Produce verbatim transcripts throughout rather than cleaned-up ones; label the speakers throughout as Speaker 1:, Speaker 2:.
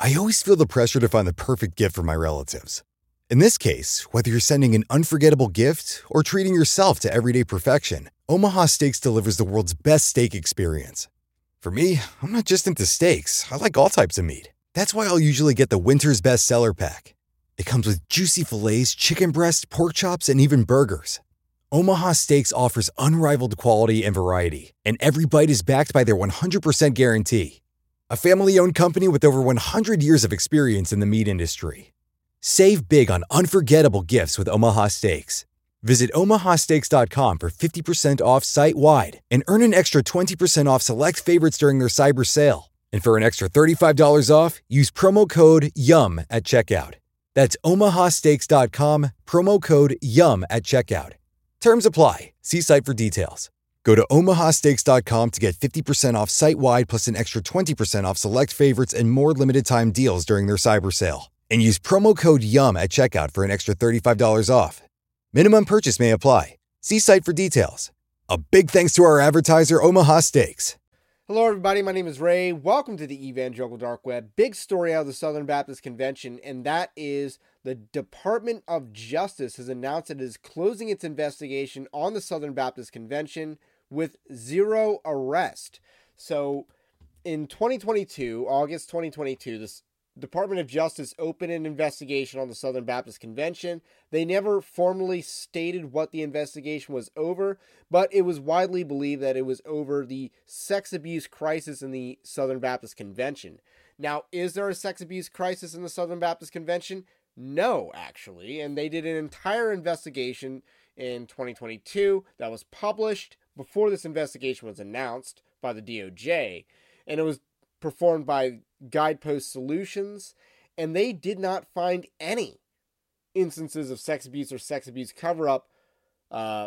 Speaker 1: I always feel the pressure to find the perfect gift for my relatives. In this case, whether you're sending an unforgettable gift or treating yourself to everyday perfection, Omaha Steaks delivers the world's best steak experience. For me, I'm not just into steaks. I like all types of meat. That's why I'll usually get the Winter's Best Seller Pack. It comes with juicy fillets, chicken breast, pork chops, and even burgers. Omaha Steaks offers unrivaled quality and variety, and every bite is backed by their one hundred percent guarantee. A family-owned company with over one hundred years of experience in the meat industry. Save big on unforgettable gifts with Omaha Steaks. Visit omaha steaks dot com for fifty percent off site-wide and earn an extra twenty percent off select favorites during their cyber sale. And for an extra thirty-five dollars off, use promo code YUM at checkout. That's omaha steaks dot com, promo code YUM at checkout. Terms apply. See site for details. Go to omaha steaks dot com to get fifty percent off site-wide plus an extra twenty percent off select favorites and more limited-time deals during their cyber sale. And use promo code YUM at checkout for an extra thirty-five dollars off. Minimum purchase may apply. See site for details. A big thanks to our advertiser, Omaha Steaks.
Speaker 2: Hello, everybody. My name is Ray. Welcome to the Evangelical Dark Web. Big story out of the Southern Baptist Convention, and that is the Department of Justice has announced it is closing its investigation on the Southern Baptist Convention with zero arrest. So, in twenty twenty-two, August twenty twenty-two, this Department of Justice opened an investigation on the Southern Baptist Convention. They never formally stated what the investigation was over, but it was widely believed that it was over the sex abuse crisis in the Southern Baptist Convention. Now, is there a sex abuse crisis in the Southern Baptist Convention? No, actually, and they did an entire investigation in twenty twenty-two that was published before this investigation was announced by the D O J, and it was performed by Guidepost Solutions, and they did not find any instances of sex abuse or sex abuse cover-up uh,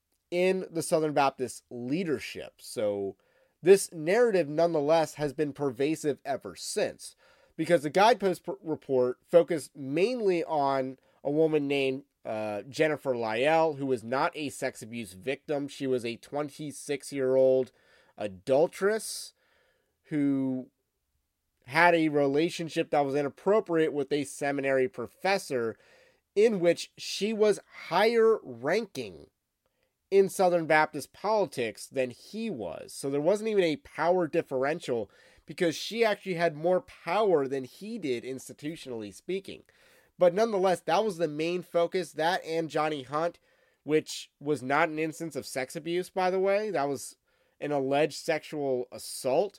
Speaker 2: in the Southern Baptist leadership. So this narrative, nonetheless, has been pervasive ever since, because the Guidepost p- report focused mainly on a woman named uh, Jennifer Lyell, who was not a sex abuse victim. She was a twenty-six-year-old adulteress who had a relationship that was inappropriate with a seminary professor, in which she was higher ranking in Southern Baptist politics than he was. So there wasn't even a power differential, because she actually had more power than he did, institutionally speaking. But nonetheless, that was the main focus, that and Johnny Hunt, which was not an instance of sex abuse, by the way. That was an alleged sexual assault.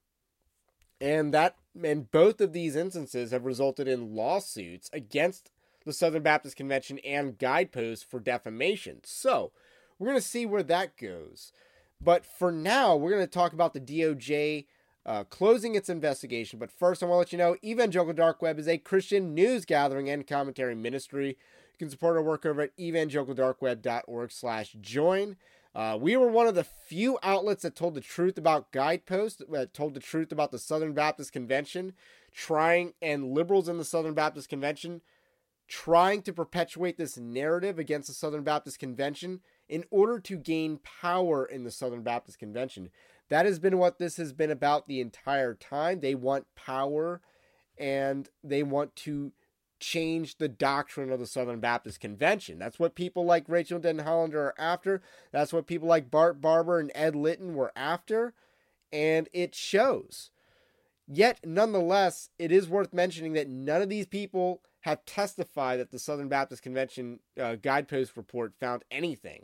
Speaker 2: And that and both of these instances have resulted in lawsuits against the Southern Baptist Convention and Guidepost for defamation. So, we're going to see where that goes. But for now, we're going to talk about the D O J uh, closing its investigation. But first, I want to let you know, Evangelical Dark Web is a Christian news gathering and commentary ministry. You can support our work over at evangelical dark web dot org slash join. Uh, we were one of the few outlets that told the truth about Guidepost, that told the truth about the Southern Baptist Convention, trying, and liberals in the Southern Baptist Convention, trying to perpetuate this narrative against the Southern Baptist Convention in order to gain power in the Southern Baptist Convention. That has been what this has been about the entire time. They want power, and they want to change the doctrine of the Southern Baptist Convention. That's what people like Rachel Denton Hollander are after. That's what people like Bart Barber and Ed Litton were after, and it shows. Yet, nonetheless, it is worth mentioning that none of these people have testified that the Southern Baptist Convention uh, Guidepost report found anything.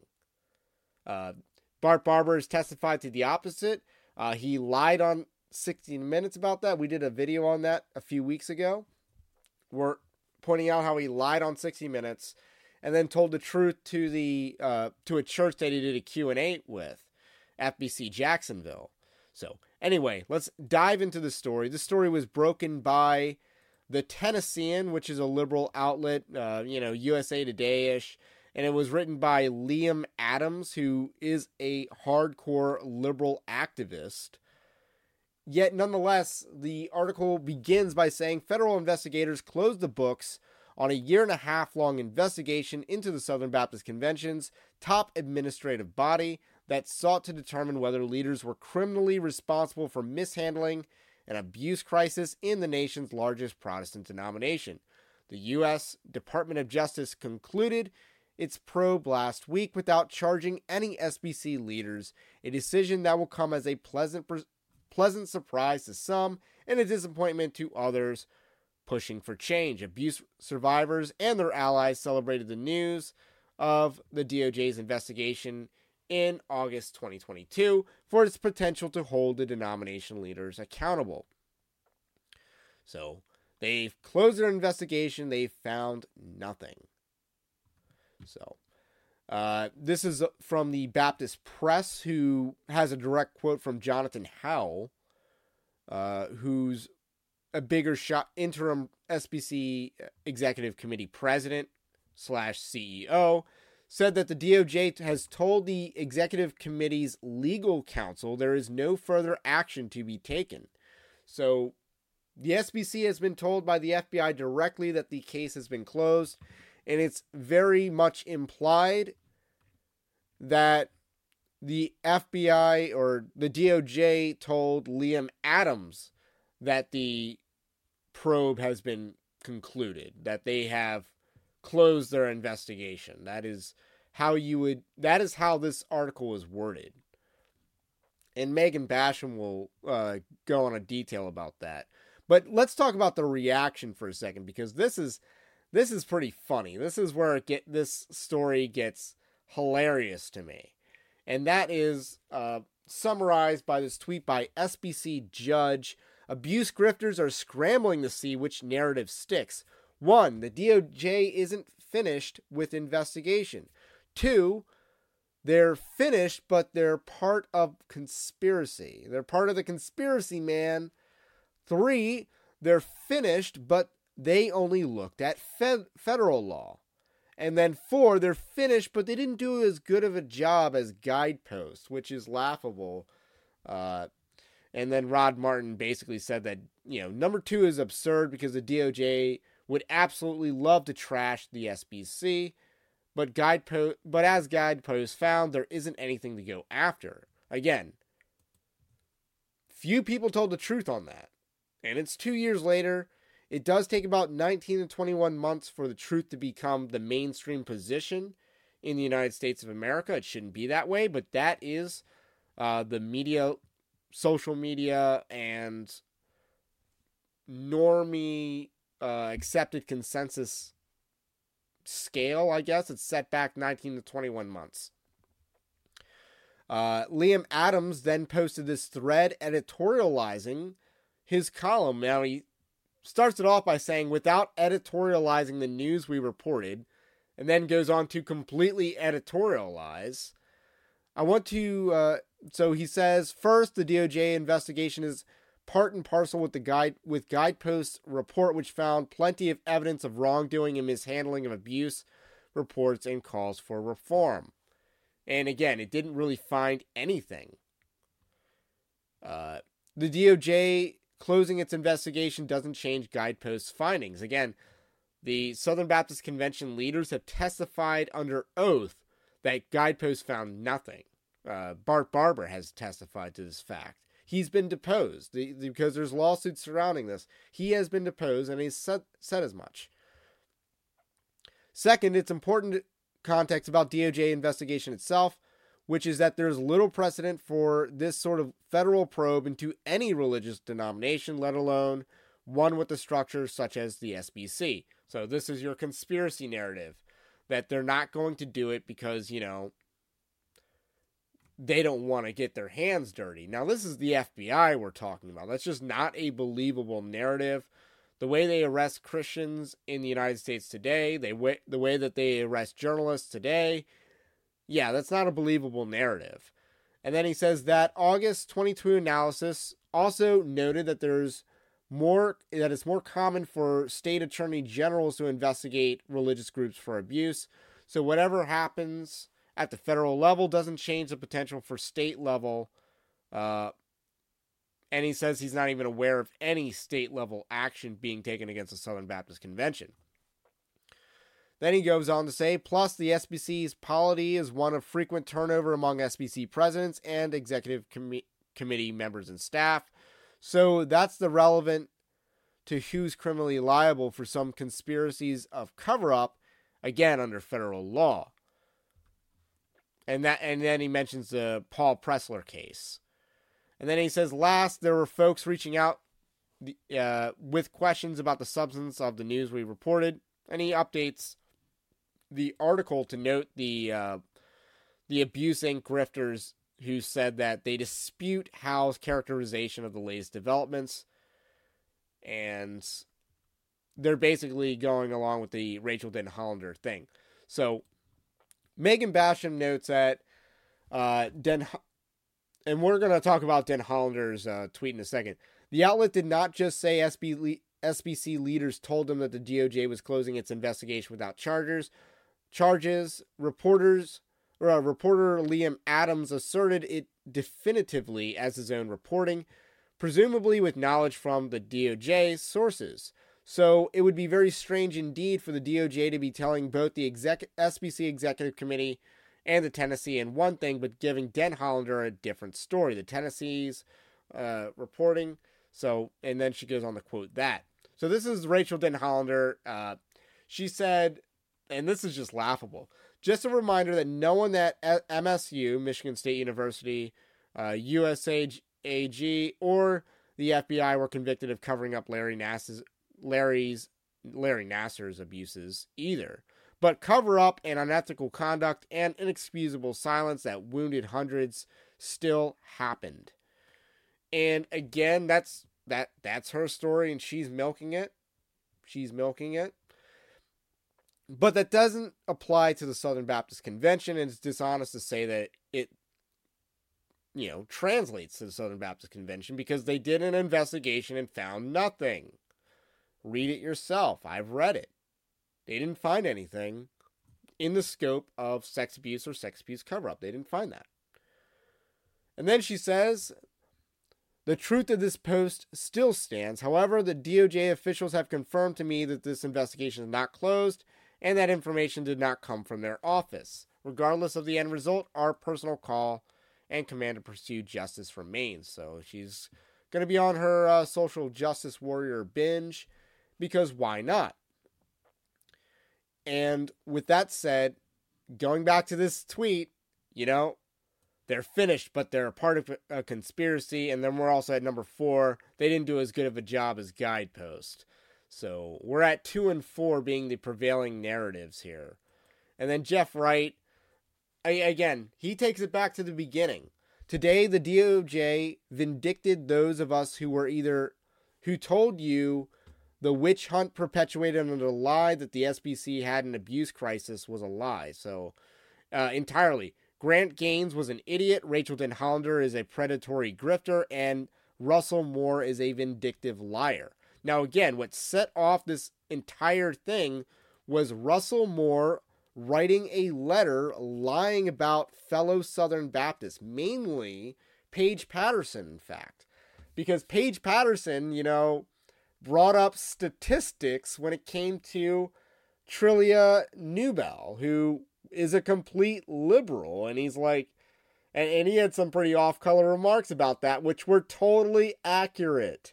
Speaker 2: Uh, Bart Barber has testified to the opposite. Uh, he lied on sixty minutes about that. We did a video on that a few weeks ago. We're pointing out how he lied on sixty minutes and then told the truth to the uh, to a church that he did a Q and A with, F B C Jacksonville. So anyway, let's dive into the story. The story was broken by the Tennessean, which is a liberal outlet, uh, you know, U S A Today-ish, and it was written by Liam Adams, who is a hardcore liberal activist. Yet, nonetheless, the article begins by saying federal investigators closed the books on a year and a half long investigation into the Southern Baptist Convention's top administrative body that sought to determine whether leaders were criminally responsible for mishandling an abuse crisis in the nation's largest Protestant denomination. The U S Department of Justice concluded its probe last week without charging any S B C leaders, a decision that will come as a pleasant, pleasant surprise to some and a disappointment to others pushing for change. Abuse survivors and their allies celebrated the news of the D O J's investigation in August twenty twenty-two for its potential to hold the denomination leaders accountable. So, they've closed their investigation. They've found nothing. So, uh, this is from the Baptist Press, who has a direct quote from Jonathan Howell, uh, who's a bigger shot interim S B C Executive Committee President slash C E O, said that the D O J has told the Executive Committee's legal counsel there is no further action to be taken. So, the S B C has been told by the F B I directly that the case has been closed, and it's very much implied that the F B I or the D O J told Liam Adams that the probe has been concluded, that they have closed their investigation. That is how you would, that is how this article is worded. And Megan Basham will uh, go on a detail about that. But let's talk about the reaction for a second, because this is this is pretty funny. This is where it get this story gets hilarious to me. And that is uh, summarized by this tweet by S B C Judge. Abuse grifters are scrambling to see which narrative sticks. One, the D O J isn't finished with investigation. Two, they're finished, but they're part of conspiracy. They're part of the conspiracy, man. Three, they're finished, but they only looked at fed- federal law. And then four, they're finished, but they didn't do as good of a job as Guidepost, which is laughable. Uh, and then Rod Martin basically said that, you know, number two is absurd because the D O J would absolutely love to trash the S B C, but Guidepost, but as Guidepost found, there isn't anything to go after. Again, few people told the truth on that. And it's two years later. It does take about nineteen to twenty-one months for the truth to become the mainstream position in the United States of America. It shouldn't be that way, but that is uh, the media, social media, and normie uh, accepted consensus scale, I guess. It's set back nineteen to twenty-one months. Uh, Liam Adams then posted this thread editorializing his column. Now, he starts it off by saying, without editorializing the news we reported, and then goes on to completely editorialize. I want to, uh, so he says, first, the D O J investigation is part and parcel with the guide, with Guidepost report, which found plenty of evidence of wrongdoing and mishandling of abuse reports and calls for reform. And again, it didn't really find anything. Uh, the D O J closing its investigation doesn't change Guidepost's findings. Again, the Southern Baptist Convention leaders have testified under oath that Guidepost found nothing. Uh, Bart Barber has testified to this fact. He's been deposed the, the, because there's lawsuits surrounding this. He has been deposed, and he's said, said as much. Second, it's important context about D O J investigation itself, which is that there's little precedent for this sort of federal probe into any religious denomination, let alone one with a structure such as the S B C. So this is your conspiracy narrative, that they're not going to do it because, you know, they don't want to get their hands dirty. Now, this is the F B I we're talking about. That's just not a believable narrative. The way they arrest Christians in the United States today, they the way that they arrest journalists today, yeah, that's not a believable narrative. And then he says that August twenty-two analysis also noted that there's more, that it's more common for state attorney generals to investigate religious groups for abuse. So whatever happens at the federal level doesn't change the potential for state level. Uh, and he says he's not even aware of any state level action being taken against the Southern Baptist Convention. Then he goes on to say, plus the S B C's polity is one of frequent turnover among S B C presidents and executive com- committee members and staff. So that's the relevant to who's criminally liable for some conspiracies of cover-up, again, under federal law. And that, and then he mentions the Paul Pressler case. And then he says, last, there were folks reaching out uh, with questions about the substance of the news we reported. And he updates the article to note the uh, the Abuse Incorporated grifters who said that they dispute Howe's characterization of the latest developments. And they're basically going along with the Rachel Denhollander thing. So Megan Basham notes that uh, Den, and we're going to talk about Denhollander's uh, tweet in a second. The outlet did not just say S B, S B C leaders told them that the D O J was closing its investigation without charges. Charges. Reporters, or uh, reporter Liam Adams asserted it definitively as his own reporting, presumably with knowledge from the D O J sources. So it would be very strange indeed for the D O J to be telling both the exec- S B C Executive Committee and the Tennessean one thing, but giving Denhollander a different story. The Tennessee's uh, reporting. So, and then she goes on to quote that. So this is Rachel Denhollander. Uh, she said, and this is just laughable, just a reminder that no one at M S U, Michigan State University, uh, U S A G, or the F B I were convicted of covering up Larry Nassar's, Larry's, Larry Nassar's abuses either. But cover up and unethical conduct and inexcusable silence that wounded hundreds still happened. And again, that's that that's her story, and she's milking it. She's milking it. But that doesn't apply to the Southern Baptist Convention, and it's dishonest to say that it, you know, translates to the Southern Baptist Convention, because they did an investigation and found nothing. Read it yourself. I've read it. They didn't find anything in the scope of sex abuse or sex abuse cover-up. They didn't find that. And then she says, the truth of this post still stands. However, the D O J officials have confirmed to me that this investigation is not closed and that information did not come from their office. Regardless of the end result, our personal call and command to pursue justice remains. So she's going to be on her uh, social justice warrior binge, because why not? And with that said, going back to this tweet, you know, they're finished, but they're a part of a conspiracy. And then we're also at number four. They didn't do as good of a job as Guidepost. So we're at two and four being the prevailing narratives here. And then Jeff Wright, I, again, he takes it back to the beginning. Today, the D O J vindicted those of us who were either, who told you the witch hunt perpetuated under the lie that the S B C had an abuse crisis was a lie. So, uh, entirely. Grant Gaines was an idiot, Rachel Denhollander is a predatory grifter, and Russell Moore is a vindictive liar. Now again, what set off this entire thing was Russell Moore writing a letter lying about fellow Southern Baptists, mainly Paige Patterson, in fact. Because Paige Patterson, you know, brought up statistics when it came to Trillia Newbell, who is a complete liberal, and he's like, and, and he had some pretty off-color remarks about that, which were totally accurate.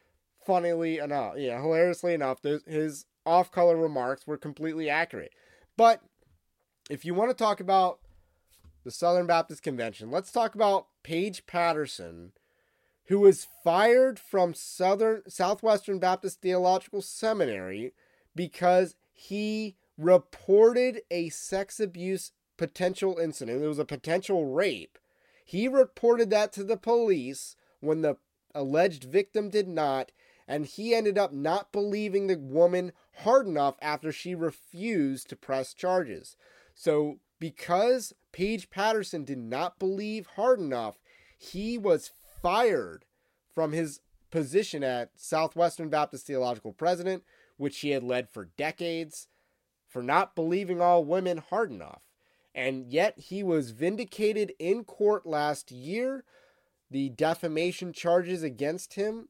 Speaker 2: Funnily enough, yeah, hilariously enough, his off-color remarks were completely accurate. But if you want to talk about the Southern Baptist Convention, let's talk about Paige Patterson, who was fired from Southern Southwestern Baptist Theological Seminary because he reported a sex abuse potential incident. It was a potential rape. He reported that to the police when the alleged victim did not, and he ended up not believing the woman hard enough after she refused to press charges. So because Paige Patterson did not believe hard enough, he was fired from his position at Southwestern Baptist Theological President, which he had led for decades, for not believing all women hard enough. And yet he was vindicated in court last year. The defamation charges against him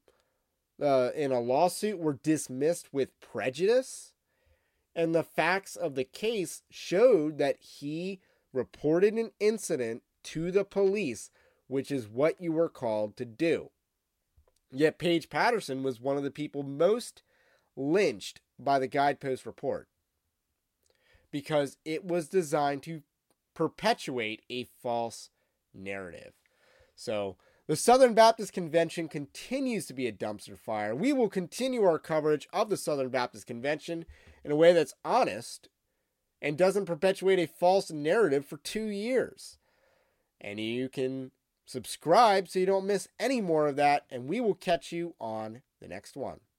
Speaker 2: uh, in a lawsuit were dismissed with prejudice. And the facts of the case showed that he reported an incident to the police, which is what you were called to do. Yet Paige Patterson was one of the people most lynched by the Guidepost report because it was designed to perpetuate a false narrative. So, the Southern Baptist Convention continues to be a dumpster fire. We will continue our coverage of the Southern Baptist Convention in a way that's honest and doesn't perpetuate a false narrative for two years. And you can subscribe so you don't miss any more of that, and we will catch you on the next one.